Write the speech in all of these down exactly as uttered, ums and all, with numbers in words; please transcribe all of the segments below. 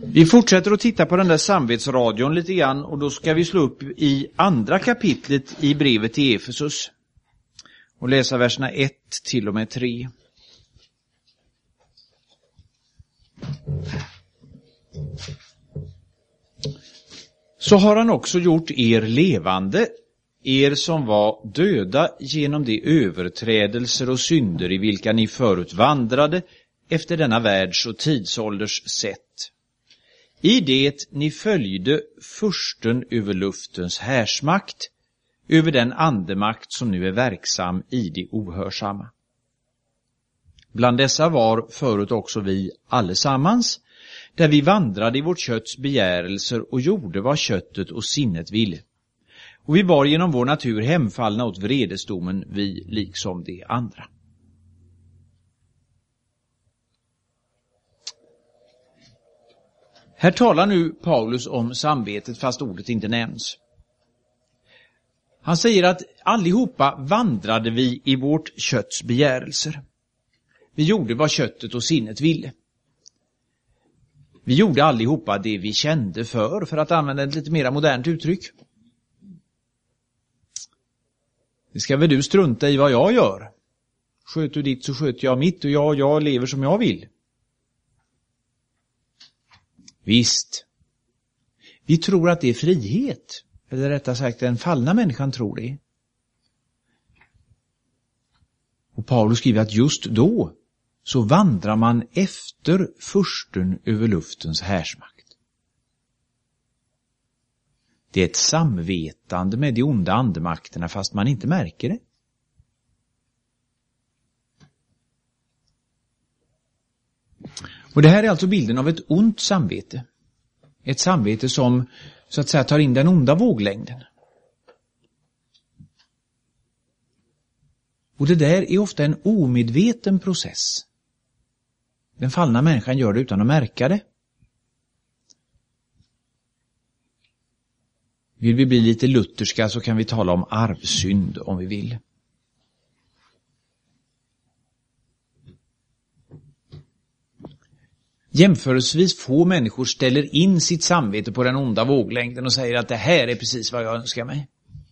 Vi fortsätter att titta på den där samvetsradion lite grann, och då ska vi slå upp i andra kapitlet i brevet till Efesus och läsa verserna ett till och med tre. Så har han också gjort er levande, er som var döda genom de överträdelser och synder i vilka ni förut vandrade efter denna världs- och tidsålders sätt. I det ni följde fursten över luftens härsmakt, över den andemakt som nu är verksam i det ohörsamma. Bland dessa var förut också vi allesammans, där vi vandrade i vårt kötts begärelser och gjorde vad köttet och sinnet ville. Och vi var genom vår natur hemfallna åt vredesdomen, vi liksom de andra. Här talar nu Paulus om samvetet fast ordet inte nämns. Han säger att allihopa vandrade vi i vårt kötts begärelser. Vi gjorde vad köttet och sinnet ville. Vi gjorde allihopa det vi kände för, för att använda ett lite mer modernt uttryck. Det ska väl du strunta i vad jag gör. Sköt du ditt så sköter jag mitt, och jag, jag lever som jag vill. Visst. Vi tror att det är frihet. Eller rättare sagt, den fallna människan tror det. Och Paulus skriver att just då så vandrar man efter fursten över luftens härsmakt. Det är ett samvetande med de onda andemakterna fast man inte märker det. Och det här är alltså bilden av ett ont samvete. Ett samvete som så att säga tar in den onda våglängden. Och det där är ofta en omedveten process. Den fallna människan gör det utan att märka det. Vill vi bli lite lutherska så kan vi tala om arvsynd om vi vill. Jämförelsevis få människor ställer in sitt samvete på den onda våglängden och säger att det här är precis vad jag önskar mig.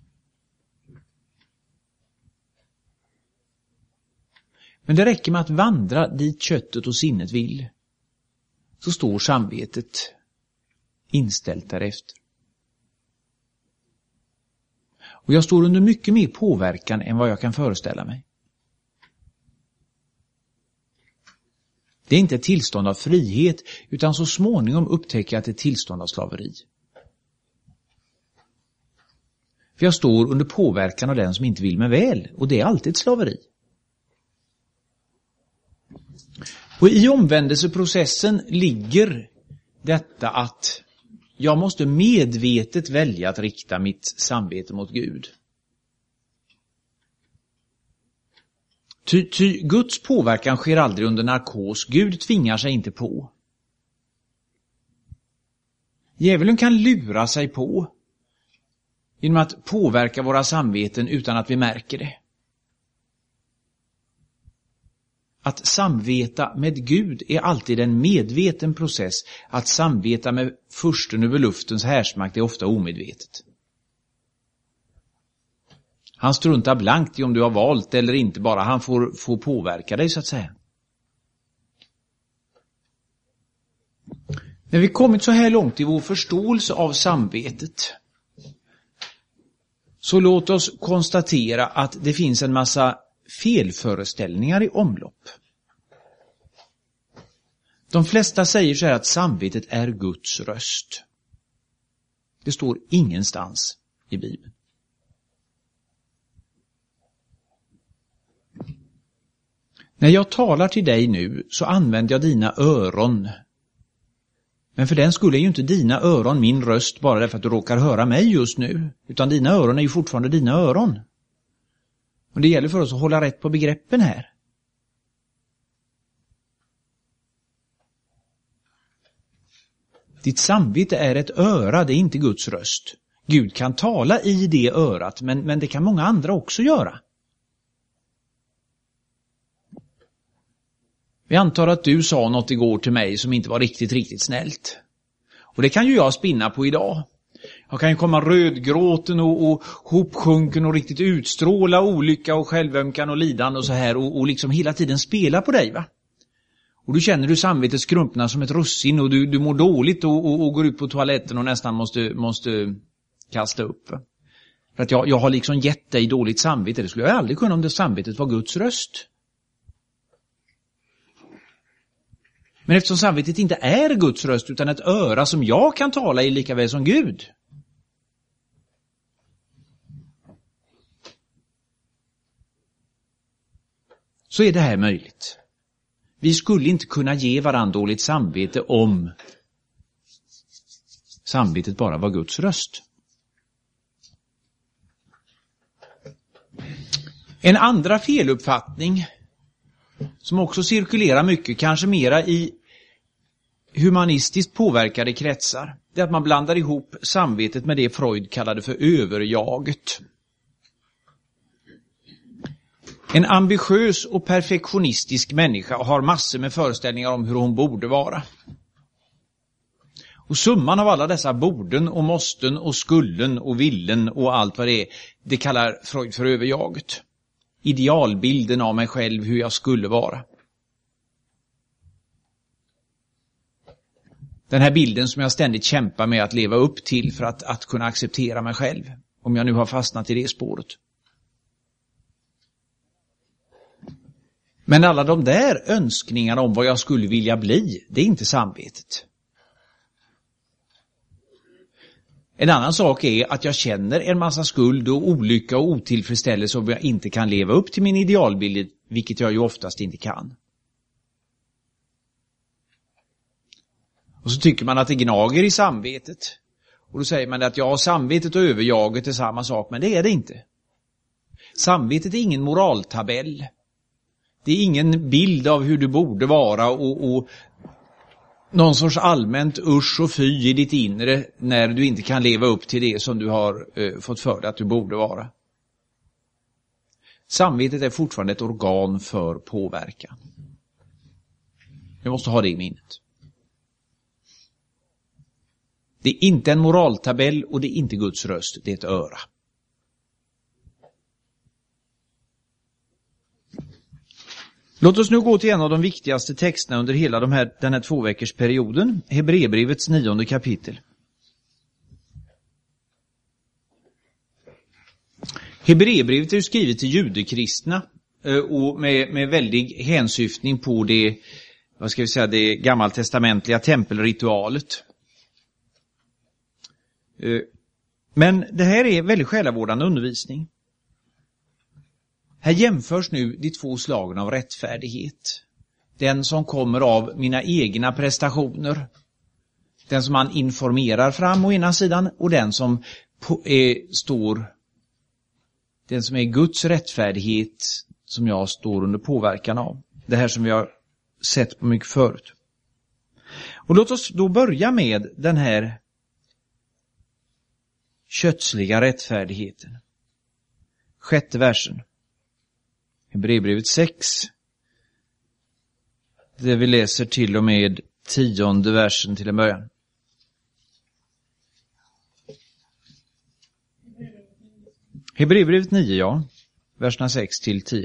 Men det räcker med att vandra dit köttet och sinnet vill. Så står samvetet inställt därefter. Och jag står under mycket mer påverkan än vad jag kan föreställa mig. Det är inte ett tillstånd av frihet, utan så småningom upptäcker jag att det är ett tillstånd av slaveri. För jag står under påverkan av den som inte vill mig väl, och det är alltid ett slaveri. Och i omvändelseprocessen ligger detta att jag måste medvetet välja att rikta mitt samvete mot Gud. Ty, ty Guds påverkan sker aldrig under narkos. Gud tvingar sig inte på. Djävulen kan lura sig på genom att påverka våra samveten utan att vi märker det. Att samveta med Gud är alltid en medveten process. Att samveta med fursten över luftens härsmakt är ofta omedvetet. Han struntar blankt i om du har valt eller inte, bara han får, får påverka dig så att säga. När vi kommit så här långt i vår förståelse av samvetet, så låt oss konstatera att det finns en massa felföreställningar i omlopp. De flesta säger så här att samvetet är Guds röst. Det står ingenstans i Bibeln. När jag talar till dig nu så använder jag dina öron. Men för den skulle är ju inte dina öron min röst bara därför att du råkar höra mig just nu. Utan dina öron är ju fortfarande dina öron. Och det gäller för oss att hålla rätt på begreppen här. Ditt samvete är ett öra, det är inte Guds röst. Gud kan tala i det örat, men, men det kan många andra också göra. Vi antar att du sa något igår till mig som inte var riktigt, riktigt snällt. Och det kan ju jag spinna på idag. Jag kan ju komma rödgråten och, och hopsjunken och riktigt utstråla olycka och självömkan och lidande och så här. Och, och liksom hela tiden spela på dig, va? Och du känner du samvetet skrumpna som ett russin och du, du mår dåligt och, och, och går ut på toaletten och nästan måste, måste kasta upp. För att jag, jag har liksom gett dig dåligt samvete. Det skulle jag aldrig kunna om det samvetet var Guds röst. Men eftersom samvetet inte är Guds röst utan ett öra som jag kan tala i lika väl som Gud. Så är det här möjligt. Vi skulle inte kunna ge varandra dåligt samvete om samvetet bara var Guds röst. En andra feluppfattning som också cirkulerar mycket, kanske mera i humanistiskt påverkade kretsar, det är att man blandar ihop samvetet med det Freud kallade för överjaget. En ambitiös och perfektionistisk människa har massor med föreställningar om hur hon borde vara. Och summan av alla dessa borden och måsten och skullen och villen och allt vad det är, det kallar Freud för överjaget. Idealbilden av mig själv, hur jag skulle vara. Den här bilden som jag ständigt kämpar med att leva upp till för att, att kunna acceptera mig själv. Om jag nu har fastnat i det spåret. Men alla de där önskningarna om vad jag skulle vilja bli, det är inte samvetet. En annan sak är att jag känner en massa skuld och olycka och otillfredsställelse om jag inte kan leva upp till min idealbild, vilket jag ju oftast inte kan. Och så tycker man att det gnager i samvetet. Och då säger man att ja, samvetet och överjaget är samma sak, men det är det inte. Samvetet är ingen moraltabell. Det är ingen bild av hur du borde vara och, och någon sorts allmänt usch och fy i ditt inre när du inte kan leva upp till det som du har eh, fått för dig att du borde vara. Samvetet är fortfarande ett organ för påverkan. Vi måste ha det i minnet. Det är inte en moraltabell och det är inte Guds röst, det är ett öra. Låt oss nu gå till en av de viktigaste texterna under hela de här, den här två veckors perioden. Hebreerbrevets nionde kapitel. Hebreerbrevet är ju skrivet till judekristna och med, med väldig hänsyftning på det, vad ska vi säga, det gammaltestamentliga tempelritualet. Men det här är väldigt själavårdande undervisning. Här jämförs nu de två slagen av rättfärdighet. Den som kommer av mina egna prestationer. Den som man informerar fram å ena sidan och den som på, är, står den som är Guds rättfärdighet som jag står under påverkan av. Det här som vi har sett på mycket förut. Och låt oss då börja med den här kötsliga rättfärdigheten. Sjätte versen. Hebreerbrevet sex. Det vi läser till och med tionde versen till en början. Hebreerbrevet nio, ja. Verserna sex till tio.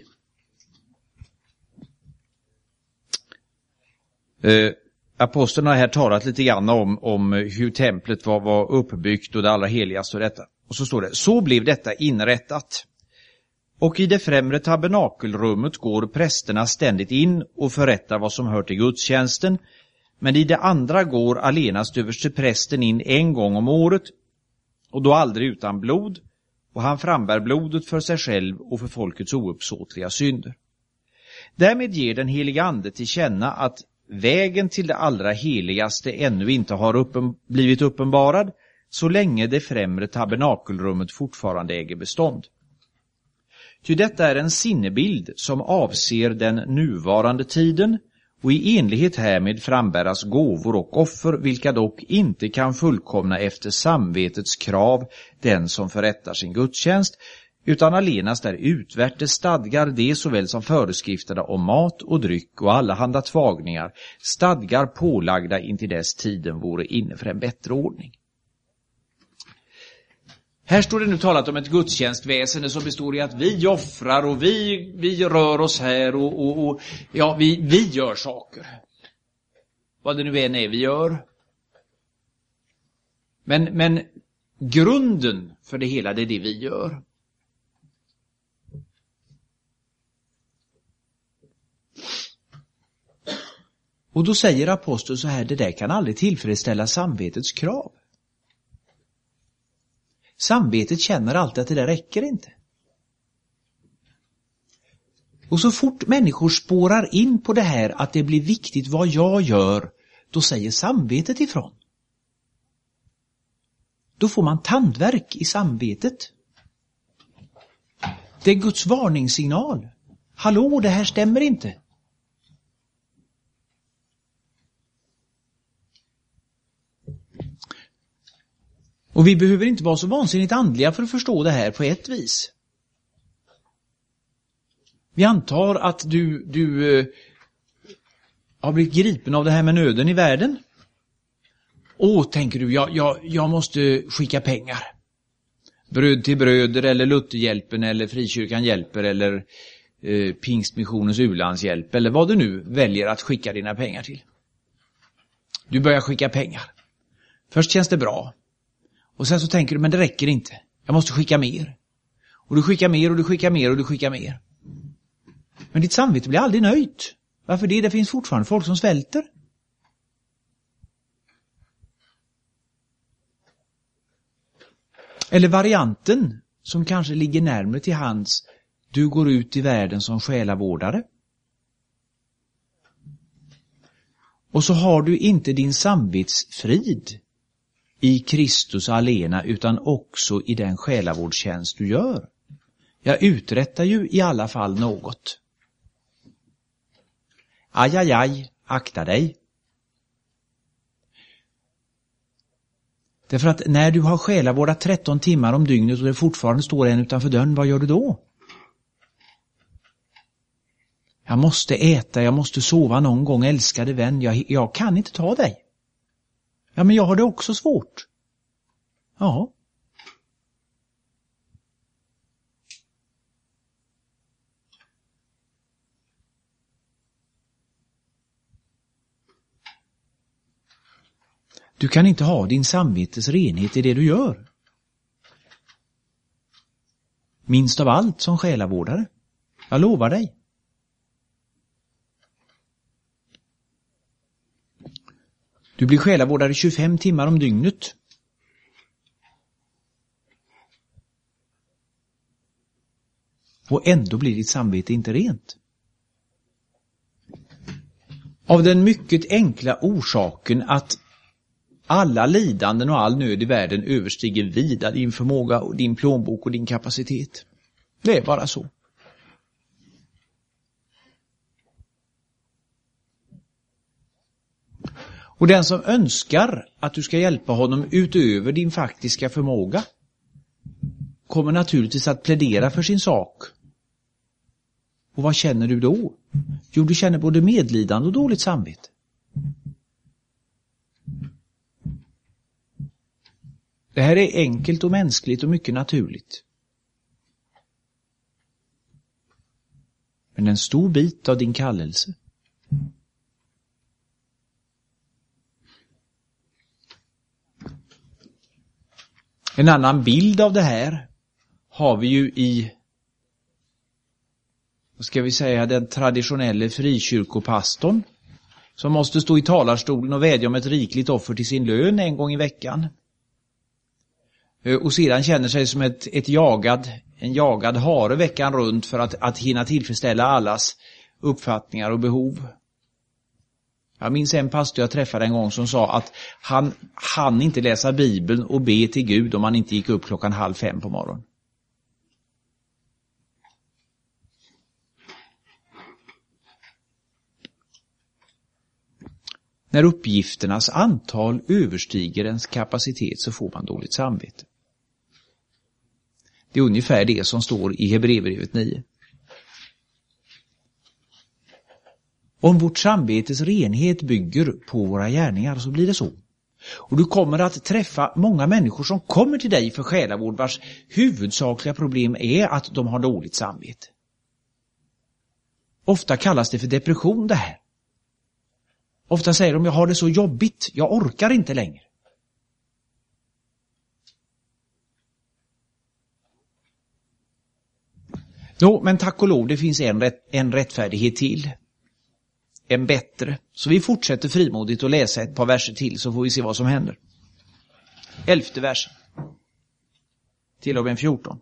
Eh, aposteln har här talat lite grann om, om hur templet var, var uppbyggt och det allra heligaste och detta. Och så står det, så blev detta inrättat. Och i det främre tabernakelrummet går prästerna ständigt in och förrättar vad som hör till gudstjänsten. Men i det andra går allenast överste prästen in en gång om året och då aldrig utan blod. Och han frambär blodet för sig själv och för folkets ouppsåtliga synder. Därmed ger den heliga ande till känna att vägen till det allra heligaste ännu inte har uppen, blivit uppenbarad så länge det främre tabernakelrummet fortfarande äger bestånd. Ty detta är en sinnebild som avser den nuvarande tiden och i enlighet härmed frambäras gåvor och offer vilka dock inte kan fullkomna efter samvetets krav den som förrättar sin gudstjänst utan allenast är utvärtes stadgar det såväl som föreskrifterna om mat och dryck och alla handa tvagningar, stadgar pålagda intill dess tiden vore inne för en bättre ordning. Här står det nu talat om ett gudstjänstväsende som består i att vi offrar och vi, vi rör oss här och, och, och ja, vi, vi gör saker. Vad det nu än är vi gör. Men, men grunden för det hela, det är det vi gör. Och då säger aposteln så här, det där kan aldrig tillfredsställa samvetets krav. Samvetet känner alltid att det där räcker inte. Och så fort människor spårar in på det här att det blir viktigt vad jag gör, då säger samvetet ifrån. Då får man tandvärk i samvetet. Det är Guds varningssignal. Hallå, det här stämmer inte. Och vi behöver inte vara så vansinnigt andliga för att förstå det här på ett vis. Vi antar att du, du eh, har blivit gripen av det här med nöden i världen. Åh, tänker du, jag, jag, jag måste skicka pengar. Bröd till bröder eller Lutherhjälpen eller Frikyrkan hjälper eller eh, Pingstmissionens u-landshjälp eller vad du nu väljer att skicka dina pengar till. Du börjar skicka pengar. Först känns det bra. Och sen så tänker du, men det räcker inte. Jag måste skicka mer. Och du skickar mer och du skickar mer och du skickar mer. Men ditt samvete blir aldrig nöjt. Varför det? Det finns fortfarande folk som svälter. Eller varianten som kanske ligger närmare till hands. Du går ut i världen som själavårdare. Och så har du inte din samvetsfrid i Kristus alena utan också i den själavårdstjänst du gör. Jag uträttar ju i alla fall något. Aj, aj, aj, akta dig. Därför att när du har själavårdat tretton timmar om dygnet och det fortfarande står en utanför dörren, vad gör du då? Jag måste äta, jag måste sova någon gång, älskade vän. Jag, jag kan inte ta dig. Ja, men jag har det också svårt. Ja. Du kan inte ha din samvetes renhet i det du gör. Minst av allt som själavårdare. Jag lovar dig. Du blir själavårdare tjugofem timmar om dygnet. Och ändå blir ditt samvete inte rent. Av den mycket enkla orsaken att alla lidanden och all nöd i världen överstiger vida din förmåga och din plånbok och din kapacitet. Det är bara så. Och den som önskar att du ska hjälpa honom utöver din faktiska förmåga kommer naturligtvis att plädera för sin sak. Och vad känner du då? Jo, du känner både medlidande och dåligt samvete. Det här är enkelt och mänskligt och mycket naturligt. Men en stor bit av din kallelse. En annan bild av det här har vi ju i, vad ska vi säga, den traditionella frikyrkopastorn som måste stå i talarstolen och vädja om ett rikligt offer till sin lön en gång i veckan. Och sedan känner sig som ett, ett jagad, en jagad hare veckan runt för att, att hinna tillfredsställa allas uppfattningar och behov. Jag minns en pastor jag träffade en gång som sa att han hann inte läsa Bibeln och be till Gud om han inte gick upp klockan halv fem på morgonen. När uppgifternas antal överstiger ens kapacitet så får man dåligt samvete. Det är ungefär det som står i Hebreerbrevet nio. Om vårt samvetes renhet bygger på våra gärningar så blir det så. Och du kommer att träffa många människor som kommer till dig för själavård vars huvudsakliga problem är att de har dåligt samvete. Ofta kallas det för depression det här. Ofta säger de, jag har det så jobbigt, jag orkar inte längre. Jo, men tack och lov, det finns en, rätt, en rättfärdighet till. En bättre. Så vi fortsätter frimodigt att läsa ett par verser till så får vi se vad som händer. Elfte versen. Till och med fjorton.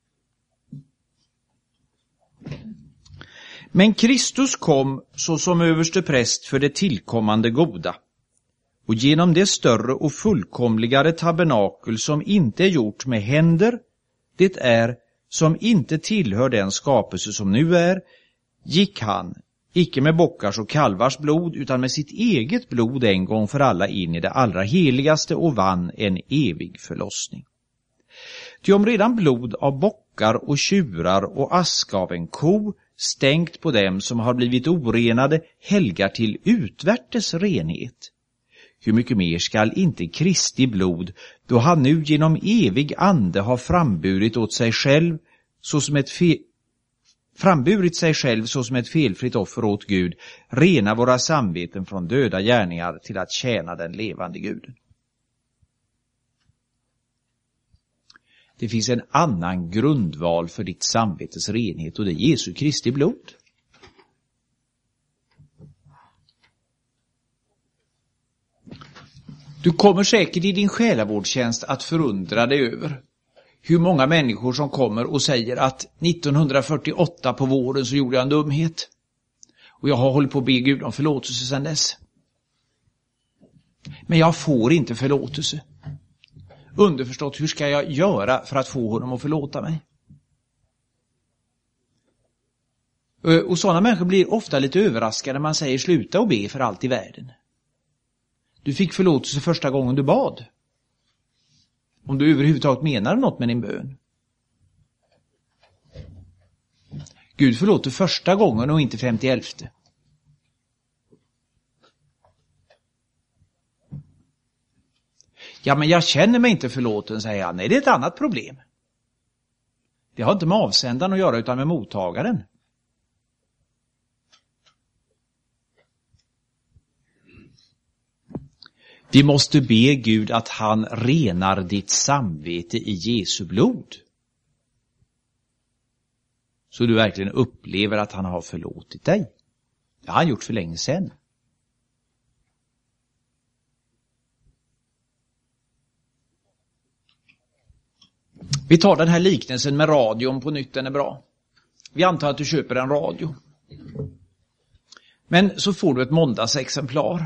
Men Kristus kom såsom överste präst för det tillkommande goda. Och genom det större och fullkomligare tabernakel som inte är gjort med händer, det är som inte tillhör den skapelse som nu är, gick han, icke med bockars och kalvars blod, utan med sitt eget blod en gång för alla in i det allra heligaste och vann en evig förlossning. Ty om redan blod av bockar och tjurar och aska av en ko stänkt på dem som har blivit orenade helgar till utvärtes renhet, hur mycket mer skall inte Kristi blod, då han nu genom evig ande har framburit åt sig själv så som ett fe- framburit sig själv så som ett felfritt offer åt Gud, rena våra samveten från döda gärningar till att tjäna den levande Guden. Det finns en annan grundval för ditt samvetes renhet och det är Jesu Kristi blod. Du kommer säkert i din själavårdstjänst att förundra dig över hur många människor som kommer och säger att nittonhundrafyrtioåtta på våren så gjorde jag en dumhet. Och jag har hållit på att be Gud om förlåtelse sedan dess. Men jag får inte förlåtelse. Underförstått, hur ska jag göra för att få honom att förlåta mig? Och sådana människor blir ofta lite överraskade när man säger sluta och be för allt i världen. Du fick förlåtelse första gången du bad. Om du överhuvudtaget menar något med din bön. Gud förlåter första gången och inte femtioelfte. Ja, men jag känner mig inte förlåten, säger han. Nej, det är ett annat problem. Det har inte med avsändaren att göra utan med mottagaren. Vi måste be Gud att han renar ditt samvete i Jesu blod. Så du verkligen upplever att han har förlåtit dig. Det har han gjort för länge sedan. Vi tar den här liknelsen med radion på nytt, den är bra. Vi antar att du köper en radio. Men så får du ett måndagsexemplar.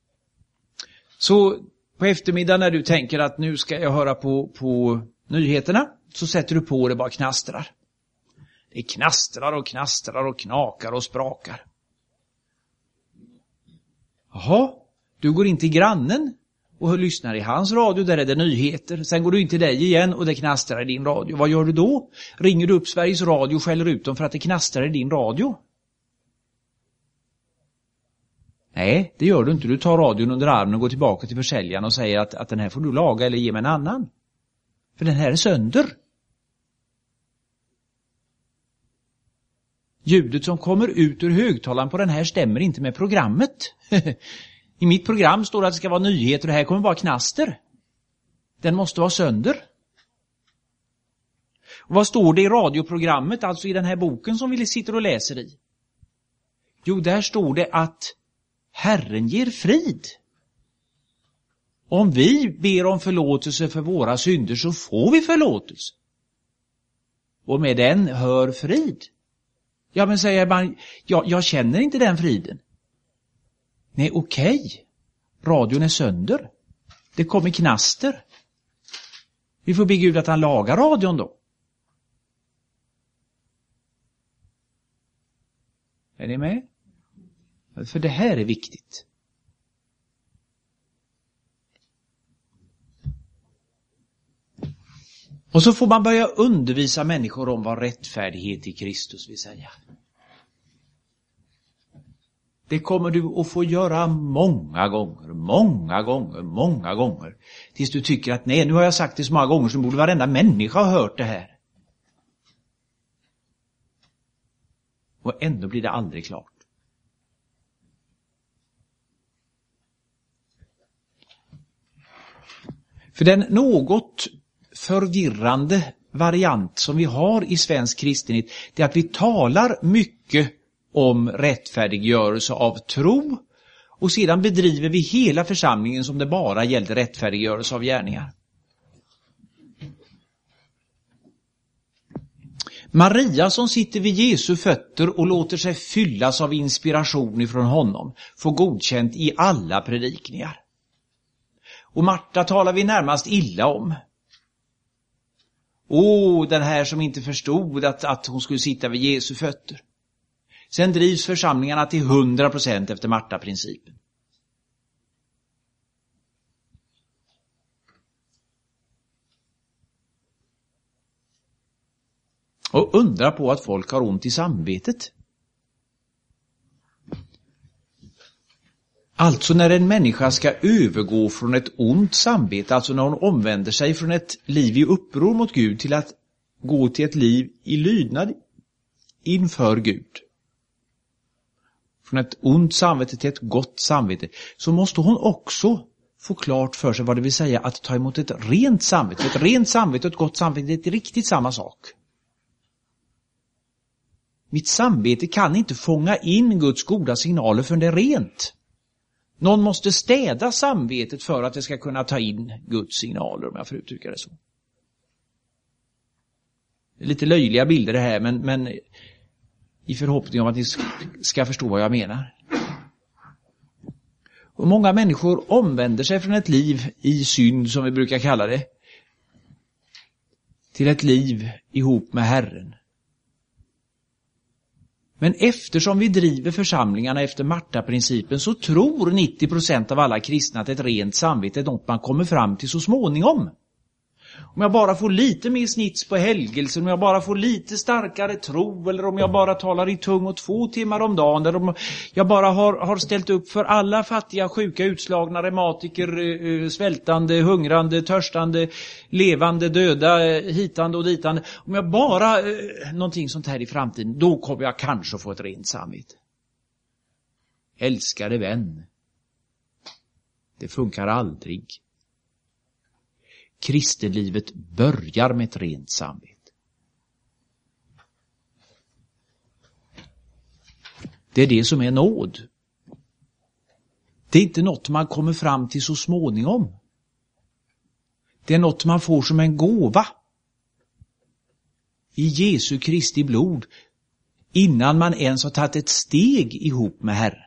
Så på eftermiddagen när du tänker att nu ska jag höra på, på nyheterna, så sätter du på det bara knastrar. Det knastrar och knastrar och knakar och sprakar. Jaha, du går in till grannen och lyssnar i hans radio, där är det nyheter. Sen går du in till dig igen och det knastrar i din radio. Vad gör du då? Ringer du upp Sveriges Radio och skäller ut dem för att det knastrar i din radio? Nej, det gör du inte. Du tar radion under armen och går tillbaka till försäljaren och säger att, att den här får du laga eller ge mig en annan. För den här är sönder. Ljudet som kommer ut ur högtalaren på den här stämmer inte med programmet. I mitt program står det att det ska vara nyheter och det här kommer bara knaster. Den måste vara sönder. Och vad står det i radioprogrammet, alltså i den här boken som vi sitter och läser i? Jo, där står det att Herren ger frid. Om vi ber om förlåtelse för våra synder så får vi förlåtelse. Och med den hör frid. Ja, men säger man, jag, jag känner inte den friden. Nej, okej. Okay. Radion är sönder. Det kommer knaster. Vi får be Gud att han lagar radion då. Är ni med? För det här är viktigt. Och så får man börja undervisa människor om vad rättfärdighet i Kristus vill säga. Det kommer du att få göra många gånger, många gånger, många gånger. Tills du tycker att nej, nu har jag sagt det så många gånger så borde varenda människa ha hört det här. Och ändå blir det aldrig klart. För den något förvirrande variant som vi har i svensk kristenhet, det är att vi talar mycket om rättfärdiggörelse av tro och sedan bedriver vi hela församlingen som det bara gällde rättfärdiggörelse av gärningar. Maria som sitter vid Jesu fötter och låter sig fyllas av inspiration ifrån honom får godkänt i alla predikningar. Och Marta talar vi närmast illa om. Åh, den här som inte förstod att, att hon skulle sitta vid Jesu fötter. Sen drivs församlingarna till hundra procent efter Marta-principen. Och undrar på att folk har ont i samvetet. Alltså när en människa ska övergå från ett ont samvete, alltså när hon omvänder sig från ett liv i uppror mot Gud till att gå till ett liv i lydnad inför Gud. Från ett ont samvete till ett gott samvete, så måste hon också få klart för sig vad det vill säga att ta emot ett rent samvete. Ett rent samvete och ett gott samvete är riktigt samma sak. Mitt samvete kan inte fånga in Guds goda signaler förrän det är rent. Någon måste städa samvetet för att det ska kunna ta in Guds signaler, om jag får uttrycka det så. Det är lite löjliga bilder det här, men, men i förhoppning om att ni ska förstå vad jag menar. Och många människor omvänder sig från ett liv i synd, som vi brukar kalla det, till ett liv ihop med Herren. Men eftersom vi driver församlingarna efter Marta-principen så tror nittio procent av alla kristna att ett rent samvete är något man kommer fram till så småningom. Om jag bara får lite mer snits på helgelsen, om jag bara får lite starkare tro, eller om jag bara talar i tung och två timmar om dagen, eller om jag bara har, har ställt upp för alla fattiga, sjuka, utslagna, reumatiker, svältande, hungrande, törstande, levande, döda, hitande och ditande. Om jag bara eh, någonting sånt här i framtiden, då kommer jag kanske få ett rent samvete. Älskade vän, det funkar aldrig. Kristenlivet börjar med ett rent samvete. Det är det som är nåd. Det är inte något man kommer fram till så småningom. Det är något man får som en gåva i Jesu Kristi blod innan man ens har tagit ett steg ihop med Herren.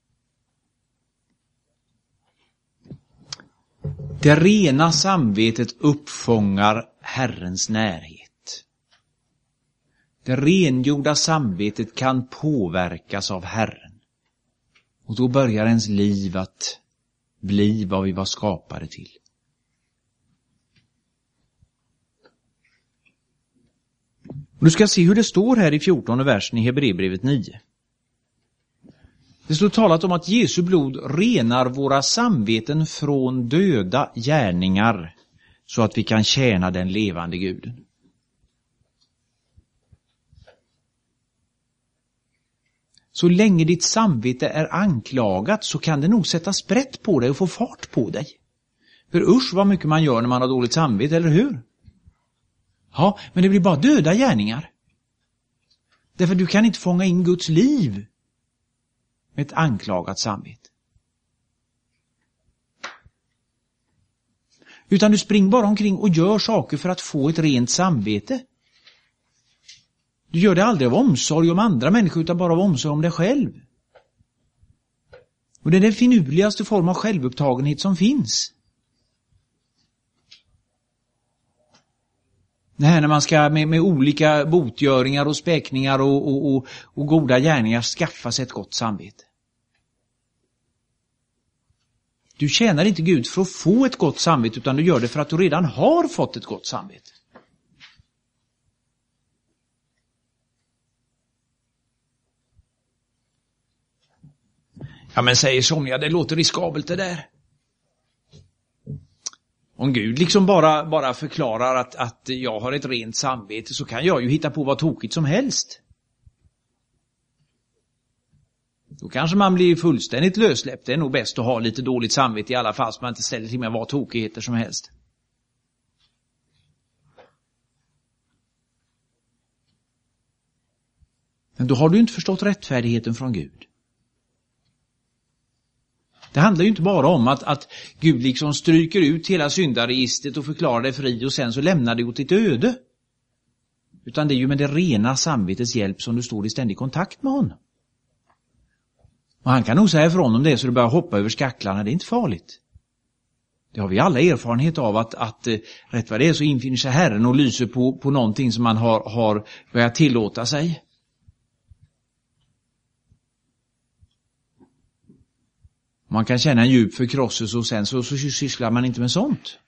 Det rena samvetet uppfångar Herrens närhet. Det rengjorda samvetet kan påverkas av Herren. Och då börjar ens liv att bli vad vi var skapade till. Och du ska se hur det står här i fjortonde versen i Hebreerbrevet nio. Det står talat om att Jesu blod renar våra samveten från döda gärningar så att vi kan tjäna den levande Guden. Så länge ditt samvete är anklagat så kan det nog sätta sprätt på dig och få fart på dig. För usch vad mycket man gör när man har dåligt samvete, eller hur? Ja, men det blir bara döda gärningar. Därför du kan inte fånga in Guds liv med ett anklagat samvete. Utan du springer bara omkring och gör saker för att få ett rent samvete. Du gör det aldrig av omsorg om andra människor utan bara av omsorg om dig själv. Och det är den finurligaste form av självupptagenhet som finns. Det här när man ska med, med olika botgöringar och späkningar och, och, och, och goda gärningar skaffa sig ett gott samvete. Du tjänar inte Gud för att få ett gott samvete utan du gör det för att du redan har fått ett gott samvete. Ja, men säger somliga, det låter riskabelt det där. Om Gud liksom bara, bara förklarar att, att jag har ett rent samvete, så kan jag ju hitta på vad tokigt som helst. Då kanske man blir fullständigt lössläppt. Det är nog bäst att ha lite dåligt samvete i alla fall, så man inte ställer till med vad tokigheter som helst. Men då har du inte förstått rättfärdigheten från Gud. Det handlar ju inte bara om att, att Gud liksom stryker ut hela syndaregistret och förklarar dig fri och sen så lämnar det åt ditt öde. Utan det är ju med det rena samvetets hjälp som du står i ständig kontakt med honom. Och han kan nog säga ifrån om det så du börjar hoppa över skacklarna. Det är inte farligt. Det har vi alla erfarenhet av att, att rätt vad det är så infinner sig Herren och lyser på, på någonting som man har, har börjat tillåta sig. Man kan känna en djup förkrosselse och sen så, så sysslar man inte med sånt.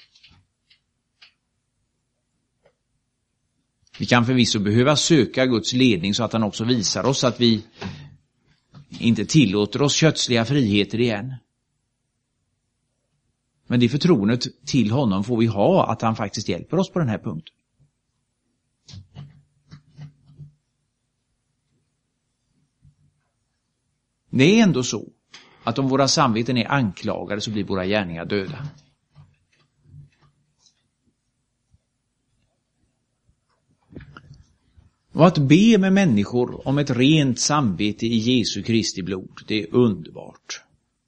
Vi kan förvisso behöva söka Guds ledning så att han också visar oss att vi inte tillåter oss kötsliga friheter igen. Men det förtroendet till honom får vi ha, att han faktiskt hjälper oss på den här punkten. Det är ändå så att om våra samveten är anklagade så blir våra gärningar döda. Och att be med människor om ett rent samvete i Jesu Kristi blod, det är underbart.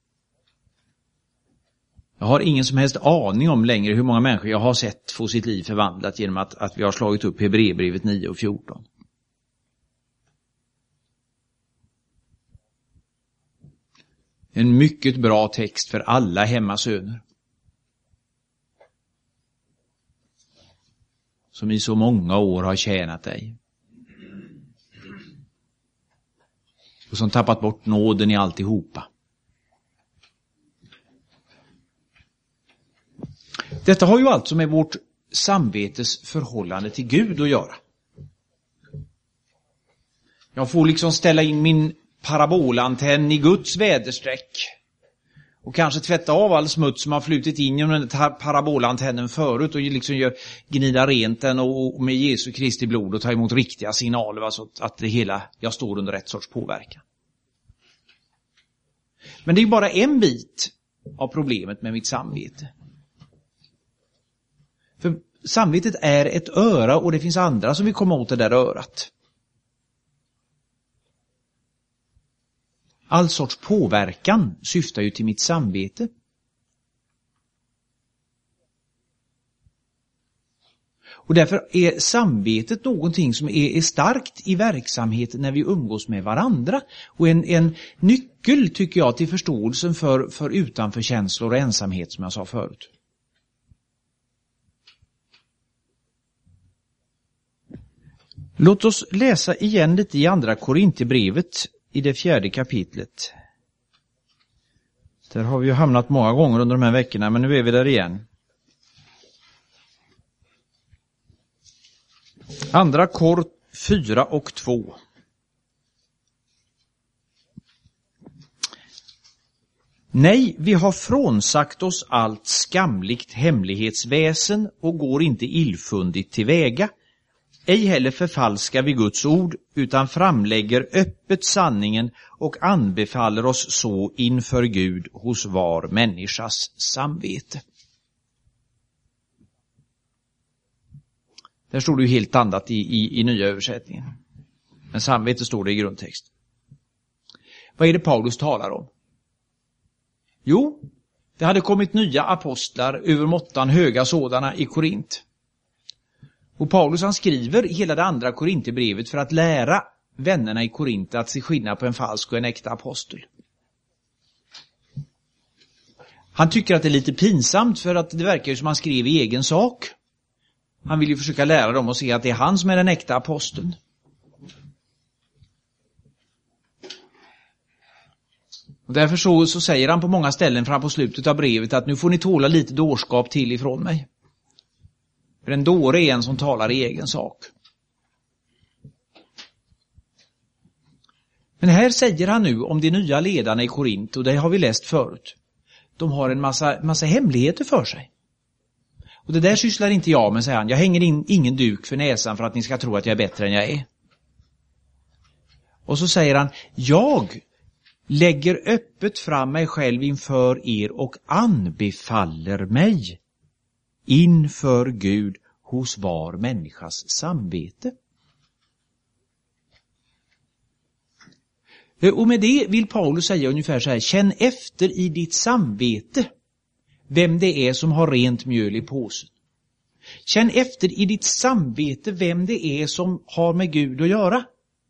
Jag har ingen som helst aning om längre hur många människor jag har sett få sitt liv förvandlat genom att, att vi har slagit upp Hebreerbrevet nio och fjorton. En mycket bra text för alla hemmasöner. Som i så många år har tjänat dig. Och som tappat bort nåden i alltihopa. Detta har ju alltså med vårt samvetes förhållande till Gud att göra. Jag får liksom ställa in min parabolantenn i Guds väderstreck. Och kanske tvätta av all smuts som har flutit in genom den här parabolantennen förut och liksom gör, gnida rent den och, och med Jesu Kristi blod och ta emot riktiga signaler. Alltså att det hela, jag står under rätt sorts påverkan. Men det är bara en bit av problemet med mitt samvete. För samvetet är ett öra och det finns andra som vill komma åt det där örat. All sorts påverkan syftar ju till mitt samvete. Och därför är samvetet någonting som är, är starkt i verksamhet när vi umgås med varandra. Och en, en nyckel tycker jag till förståelsen för, för utanförkänslor och ensamhet som jag sa förut. Låt oss läsa igen lite i andra Korinthierbrevet i det fjärde kapitlet. Där har vi ju hamnat många gånger under de här veckorna, men nu är vi där igen. Andra Kor fyra och två. Nej, vi har frånsagt oss allt skamligt hemlighetsväsen och går inte illfundigt tillväga. Ej heller förfalskar vi Guds ord, utan framlägger öppet sanningen och anbefaller oss så inför Gud hos var människas samvete. Där står det ju helt annat i, i, i nya översättningen. Men samvete står det i grundtext. Vad är det Paulus talar om? Jo, det hade kommit nya apostlar, över måttan höga sådana, i Korint. Och Paulus han skriver hela det andra Korinthierbrevet för att lära vännerna i Korint att se skillnad på en falsk och en äkta apostel. Han tycker att det är lite pinsamt för att det verkar ju som han skrev i egen sak. Han vill ju försöka lära dem att se att det är han som är den äkta aposteln. Och därför så, så säger han på många ställen fram på slutet av brevet att nu får ni tåla lite dårskap till ifrån mig. För en dåre är en som talar i egen sak. Men här säger han nu om de nya ledarna i Korint, och det har vi läst förut. De har en massa, massa hemligheter för sig. Och det där sysslar inte jag med, säger han. Jag hänger in ingen duk för näsan för att ni ska tro att jag är bättre än jag är. Och så säger han, jag lägger öppet fram mig själv inför er och anbefaller mig inför Gud hos var människas samvete. Och med det vill Paulus säga ungefär så här, känn efter i ditt samvete vem det är som har rent mjöl i påsen. Känn efter i ditt samvete vem det är som har med Gud att göra.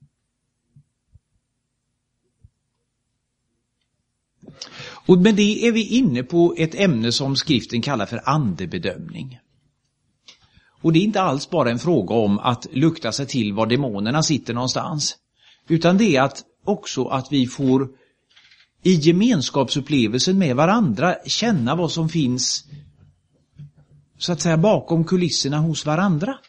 Och med det är vi inne på ett ämne som skriften kallar för andebedömning. Och det är inte alls bara en fråga om att lukta sig till var demonerna sitter någonstans. Utan det är att också att vi får i gemenskapsupplevelsen med varandra känna vad som finns så att säga bakom kulisserna hos varandra.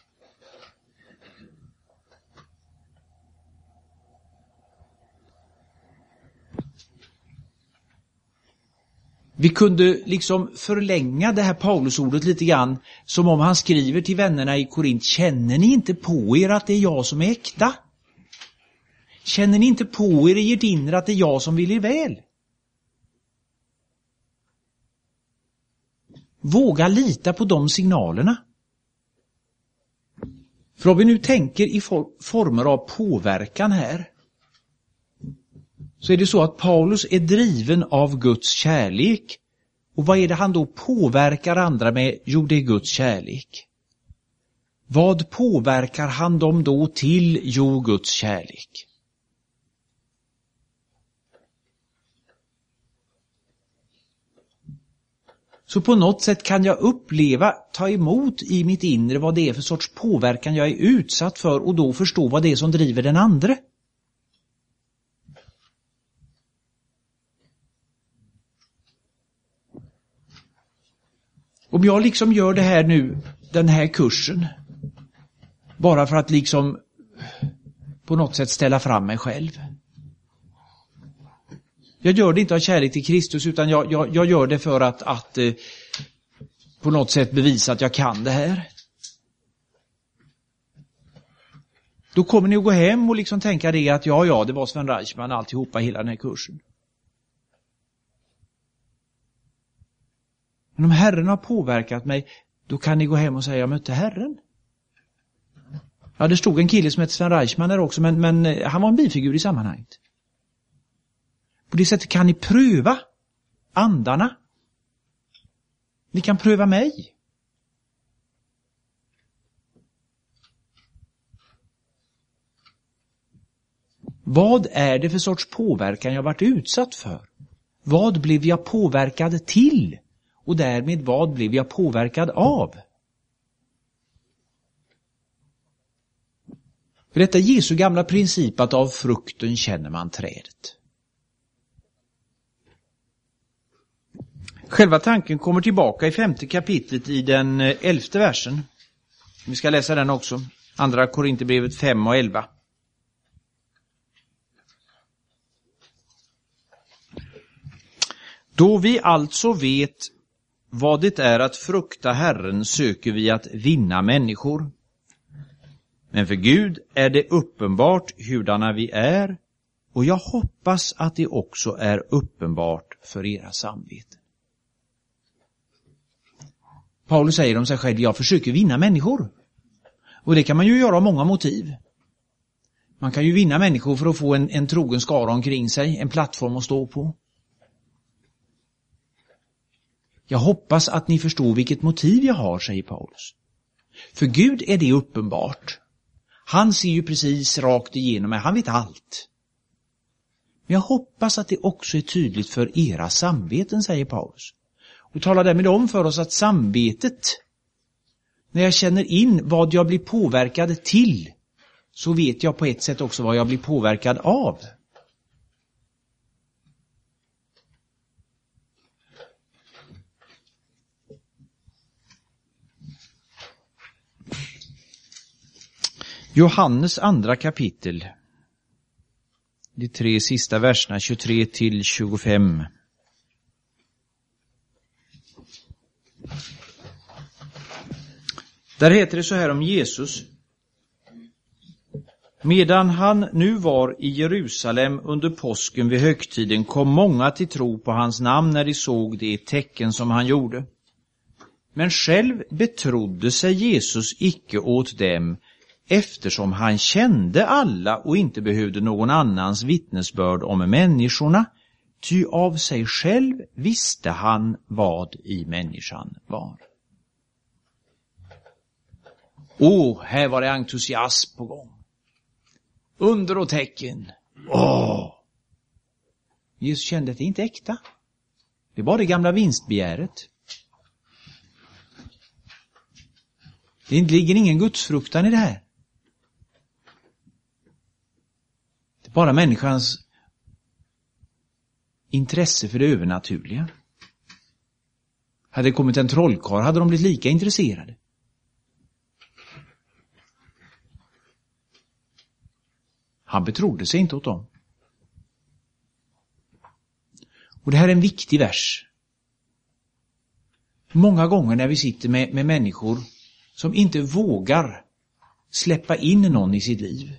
Vi kunde liksom förlänga det här Paulusordet lite grann som om han skriver till vännerna i Korint, känner ni inte på er att det är jag som är äkta? Känner ni inte på er i ert inre att det är jag som vill er väl? Våga lita på de signalerna. För om vi nu tänker i for- former av påverkan här, så är det så att Paulus är driven av Guds kärlek. Och vad är det han då påverkar andra med? Jo, det är Guds kärlek. Vad påverkar han dem då till? Jo, Guds kärlek. Så på något sätt kan jag uppleva, ta emot i mitt inre vad det är för sorts påverkan jag är utsatt för och då förstå vad det är som driver den andra. Om jag liksom gör det här nu, den här kursen, bara för att liksom på något sätt ställa fram mig själv. Jag gör det inte av kärlek till Kristus utan jag, jag, jag gör det för att, att eh, på något sätt bevisa att jag kan det här. Då kommer ni att gå hem och liksom tänka det att ja, ja, det var Sven Reichmann alltihopa hela den här kursen. Men om Herren har påverkat mig, då kan ni gå hem och säga jag mötte Herren. Ja, det stod en kille som hette Sven Reichmann där också, men, men han var en bifigur i sammanhanget. På det sättet kan ni pröva andarna. Ni kan pröva mig. Vad är det för sorts påverkan jag varit utsatt för? Vad blev jag påverkad till? Och därmed vad blev jag påverkad av? För detta är Jesu gamla princip att av frukten känner man trädet. Själva tanken kommer tillbaka i femte kapitlet i den elfte versen. Vi ska läsa den också. Andra Korinthierbrevet fem och elva. Då vi alltså vet vad det är att frukta Herren söker vi att vinna människor. Men för Gud är det uppenbart hurdana vi är och jag hoppas att det också är uppenbart för era samveten. Paulus säger om sig själv, jag försöker vinna människor. Och det kan man ju göra av många motiv. Man kan ju vinna människor för att få en, en trogen skara omkring sig, en plattform att stå på. Jag hoppas att ni förstår vilket motiv jag har, säger Paulus. För Gud är det uppenbart. Han ser ju precis rakt igenom mig, han vet allt. Men jag hoppas att det också är tydligt för era samveten, säger Paulus. Och talar därmed om för oss att samvetet, när jag känner in vad jag blir påverkad till, så vet jag på ett sätt också vad jag blir påverkad av. Johannes andra kapitel. de tre sista verserna, tjugotre till tjugofem. Där heter det så här om Jesus. Medan han nu var i Jerusalem under påsken vid högtiden kom många till tro på hans namn när de såg det tecken som han gjorde. Men själv betrodde sig Jesus icke åt dem, eftersom han kände alla och inte behövde någon annans vittnesbörd om människorna, ty av sig själv visste han vad i människan var. Åh, här var det entusiasm på gång. Under och tecken. Åh! Jesus kände att det inte är äkta. Det var det gamla vinstbegäret. Det ligger ingen gudsfruktan i det här. Det är bara människans intresse för det övernaturliga. Hade det kommit en trollkarl hade de blivit lika intresserade. Han betrodde sig inte åt dem. Och det här är en viktig vers. Många gånger när vi sitter med, med människor som inte vågar släppa in någon i sitt liv.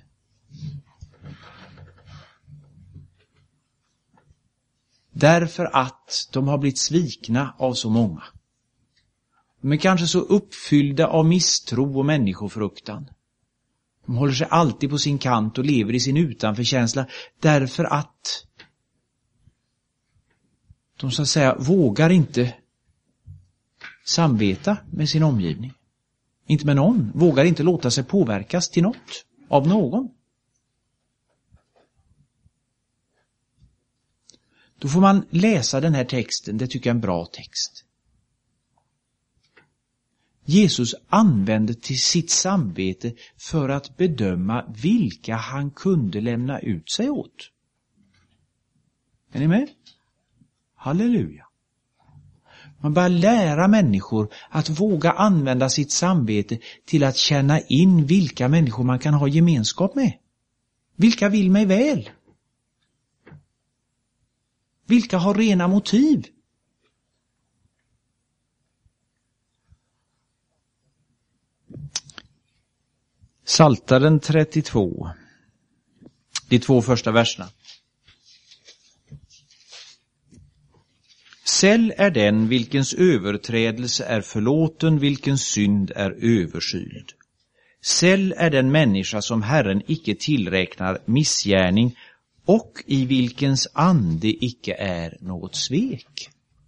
Därför att de har blivit svikna av så många. De är kanske så uppfyllda av misstro och människofruktan. De håller sig alltid på sin kant och lever i sin utanförkänsla därför att de så att säga vågar inte samveta med sin omgivning. Inte med någon. Vågar inte låta sig påverkas till något av någon. Då får man läsa den här texten. Det tycker jag är en bra text. Jesus använde till sitt samvete för att bedöma vilka han kunde lämna ut sig åt. Är ni med? Halleluja. Man börjar lära människor att våga använda sitt samvete till att känna in vilka människor man kan ha gemenskap med. Vilka vill mig väl? Vilka har rena motiv? Psaltaren trettiotvå. De två första verserna. Säll är den vilkens överträdelse är förlåten, vilkens synd är överskyld. Säll är den människa som Herren icke tillräknar missgärning och i vilkens ande icke är något svek.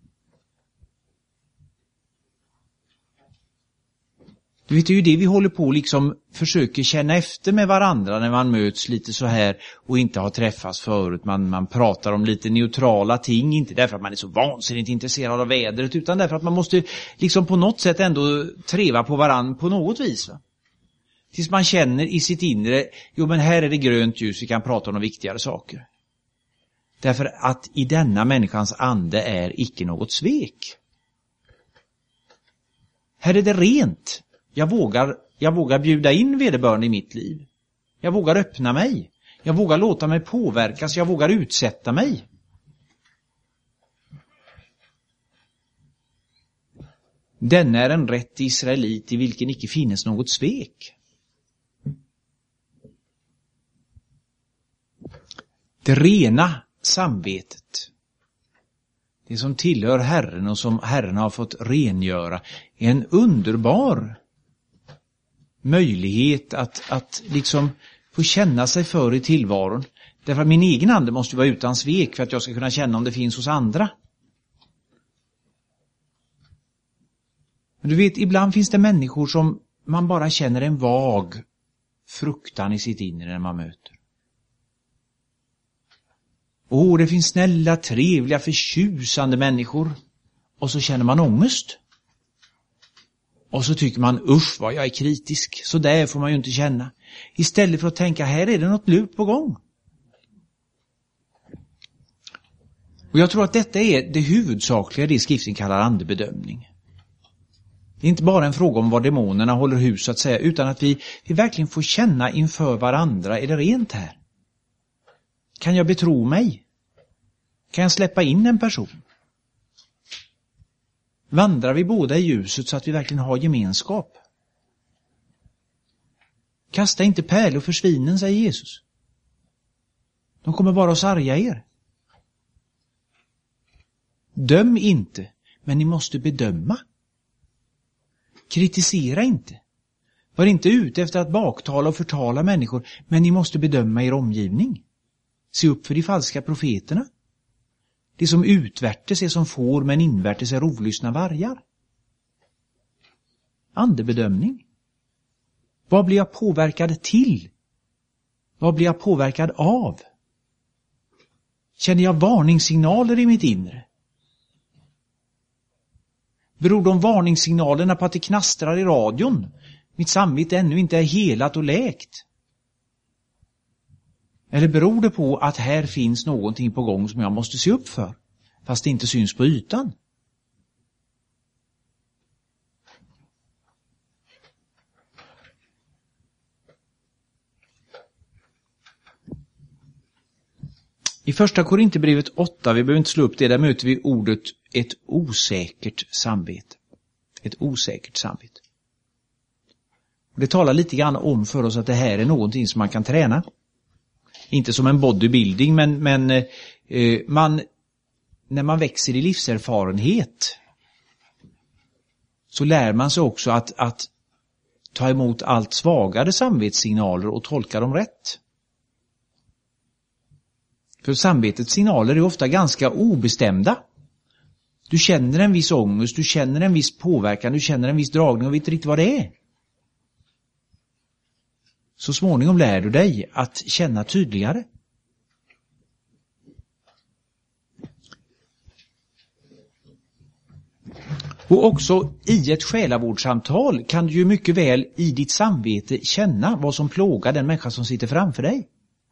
Du vet, det är ju det vi håller på liksom försöker känna efter med varandra när man möts lite så här och inte har träffats förut. Man, man pratar om lite neutrala ting, inte därför att man är så vansinnigt intresserad av vädret utan därför att man måste liksom på något sätt ändå treva på varandra på något vis. Va? Tills man känner i sitt inre, jo men här är det grönt ljus, vi kan prata om de viktigare saker. Därför att i denna människans ande är icke något svek. Här är det rent. Jag vågar, jag vågar bjuda in vederbörande i mitt liv. Jag vågar öppna mig. Jag vågar låta mig påverkas. Jag vågar utsätta mig. Den är en rätt israelit i vilken icke finnes något svek. Det rena samvetet, det som tillhör Herren och som Herren har fått rengöra, är en underbar möjlighet att, att liksom få känna sig för i tillvaron. Därför att min egen ande måste vara utan svek för att jag ska kunna känna om det finns hos andra. Men du vet, ibland finns det människor som man bara känner en vag fruktan i sitt inre när man möter. Åh, det finns snälla, trevliga, förtjusande människor. Och så känner man ångest. Och så tycker man, usch vad jag är kritisk. Så där får man ju inte känna. Istället för att tänka, här är det något lurt på gång. Och jag tror att detta är det huvudsakliga, det skriften kallar andebedömning. Det är inte bara en fråga om vad demonerna håller hus så att säga, utan att vi, vi verkligen får känna inför varandra, är det rent här? Kan jag betro mig? Kan jag släppa in en person? Vandrar vi båda i ljuset så att vi verkligen har gemenskap? Kasta inte pärlor för svinen, säger Jesus. De kommer bara att sarga er. Döm inte, men ni måste bedöma. Kritisera inte. Var inte ute efter att baktala och förtala människor, men ni måste bedöma er omgivning. Se upp för de falska profeterna. Det som utvärtes är som får, men invärtes är rovlystna vargar. Andebedömning. Vad blir jag påverkad till? Vad blir jag påverkad av? Känner jag varningssignaler i mitt inre? Beror de varningssignalerna på att det knastrar i radion? Mitt samvete ännu inte är helat och läkt? Eller beror det på att här finns någonting på gång som jag måste se upp för, fast det inte syns på ytan? I första Korinthierbrevet åtta, vi behöver inte slå upp det, där möter vi ordet ett osäkert samvete. Ett osäkert samvete. Det talar lite grann om för oss att det här är någonting som man kan träna. Inte som en bodybuilding, men, men eh, man, när man växer i livserfarenhet så lär man sig också att, att ta emot allt svagare samvetssignaler och tolka dem rätt. För samvetets signaler är ofta ganska obestämda. Du känner en viss ångest, du känner en viss påverkan, du känner en viss dragning och vet inte riktigt vad det är. Så småningom lär du dig att känna tydligare. Och också i ett själavårdssamtal kan du ju mycket väl i ditt samvete känna vad som plågar den människa som sitter framför dig.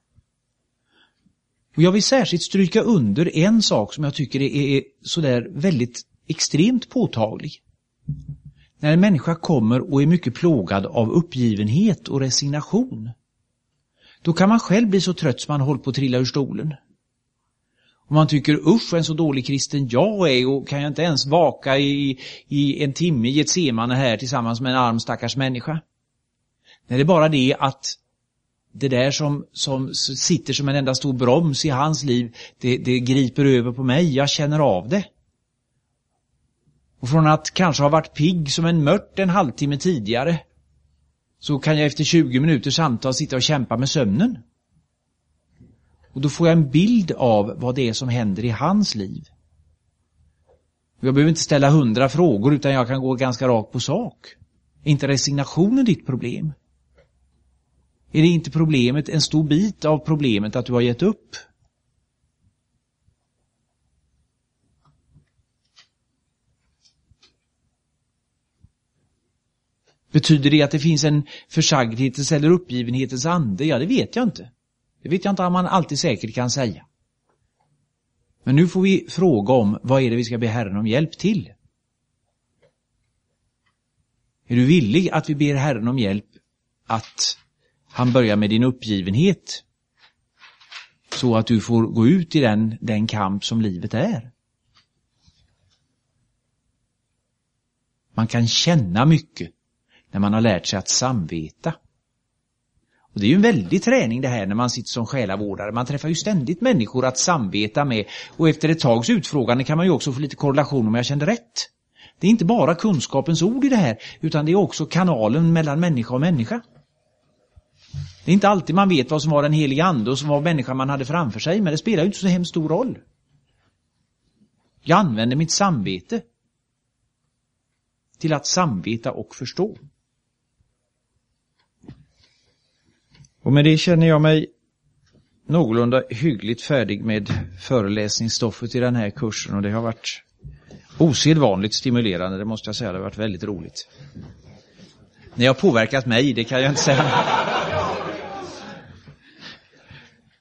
Och jag vill särskilt stryka under en sak som jag tycker är sådär väldigt extremt påtaglig. När en människa kommer och är mycket plågad av uppgivenhet och resignation, då kan man själv bli så trött som man håller på att trilla ur stolen. Och man tycker, usch, en så dålig kristen jag är, och kan jag inte ens vaka i, i en timme i ett semane här tillsammans med en arm stackars människa. Nej, det är bara det att det där som, som sitter som en enda stor broms i hans liv, det, det griper över på mig, jag känner av det. Och från att kanske ha varit pigg som en mört en halvtimme tidigare, så kan jag efter tjugo minuter samtal sitta och kämpa med sömnen. Och då får jag en bild av vad det är som händer i hans liv. Jag behöver inte ställa hundra frågor, utan jag kan gå ganska rakt på sak. Är inte resignationen ditt problem? Är det inte problemet, en stor bit av problemet, att du har gett upp? Betyder det att det finns en försagdhetens eller uppgivenhetens ande? Ja, det vet jag inte. Det vet jag inte om man alltid säkert kan säga. Men nu får vi fråga om, vad är det vi ska be Herren om hjälp till? Är du villig att vi ber Herren om hjälp att han börjar med din uppgivenhet, så att du får gå ut i den, den kamp som livet är? Man kan känna mycket när man har lärt sig att samveta. Och det är ju en väldig träning det här när man sitter som själavårdare. Man träffar ju ständigt människor att samveta med. Och efter ett tags utfrågande kan man ju också få lite korrelation om jag kände rätt. Det är inte bara kunskapens ord i det här, utan det är också kanalen mellan människa och människa. Det är inte alltid man vet vad som var den heliga ande och som var människan man hade framför sig, men det spelar ju inte så hemskt stor roll. Jag använder mitt samvete till att samveta och förstå. Och med det känner jag mig någorlunda hyggligt färdig med föreläsningsstoffet i den här kursen, och det har varit osedvanligt stimulerande, det måste jag säga. Det har varit väldigt roligt. När jag har påverkat mig, det kan jag inte säga.